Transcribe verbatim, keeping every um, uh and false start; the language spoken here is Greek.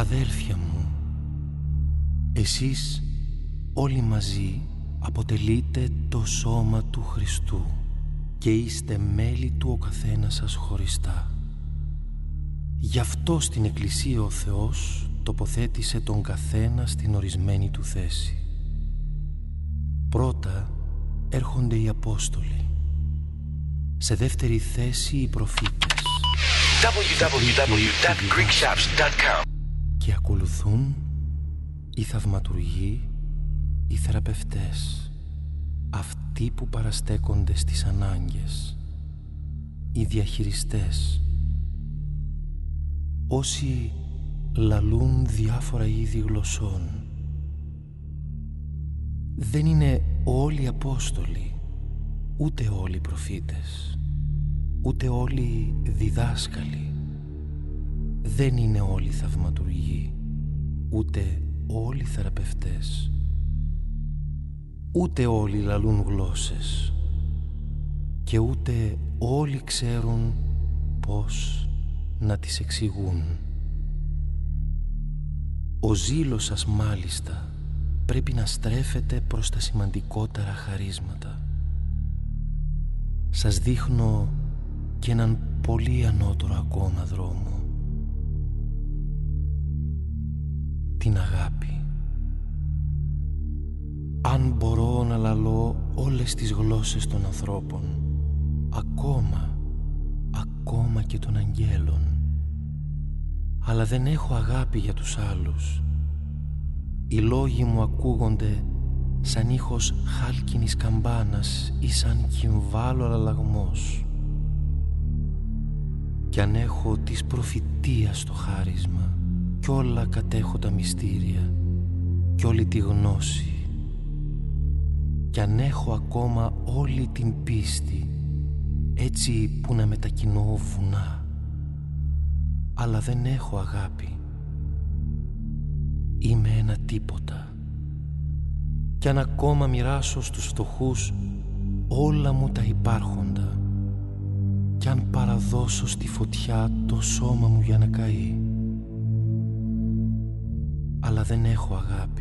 Αδέλφια μου, εσείς όλοι μαζί αποτελείτε το σώμα του Χριστού και είστε μέλη του ο καθένας σας χωριστά. Γι' αυτό στην Εκκλησία ο Θεός τοποθέτησε τον καθένα στην ορισμένη του θέση. Πρώτα έρχονται οι Απόστολοι, σε δεύτερη θέση οι προφήτες double-u double-u double-u dot greek shops dot com και ακολουθούν οι θαυματουργοί, οι θεραπευτές, αυτοί που παραστέκονται στις ανάγκες, οι διαχειριστές, όσοι λαλούν διάφορα είδη γλωσσών. Δεν είναι όλοι Απόστολοι, ούτε όλοι προφήτες, ούτε όλοι διδάσκαλοι. Δεν είναι όλοι θαυματουργοί, ούτε όλοι θεραπευτές, ούτε όλοι λαλούν γλώσσες και ούτε όλοι ξέρουν πώς να τις εξηγούν. Ο ζήλος σας μάλιστα πρέπει να στρέφεται προς τα σημαντικότερα χαρίσματα. Σας δείχνω και έναν πολύ ανώτερο ακόμα δρόμο. Την αγάπη. Αν μπορώ να λαλώ όλες τις γλώσσες των ανθρώπων, ακόμα, ακόμα και των αγγέλων, αλλά δεν έχω αγάπη για τους άλλους, οι λόγοι μου ακούγονται σαν ήχος χάλκινης καμπάνας ή σαν κυμβάλο αλλαγμός. Κι αν έχω της προφητείας το χάρισμα κι όλα κατέχω τα μυστήρια κι όλη τη γνώση, κι αν έχω ακόμα όλη την πίστη, έτσι που να μετακινώ βουνά, αλλά δεν έχω αγάπη, είμαι ένα τίποτα. Κι αν ακόμα μοιράσω στους φτωχούς όλα μου τα υπάρχοντα, κι αν παραδώσω στη φωτιά το σώμα μου για να καεί, αλλά δεν έχω αγάπη,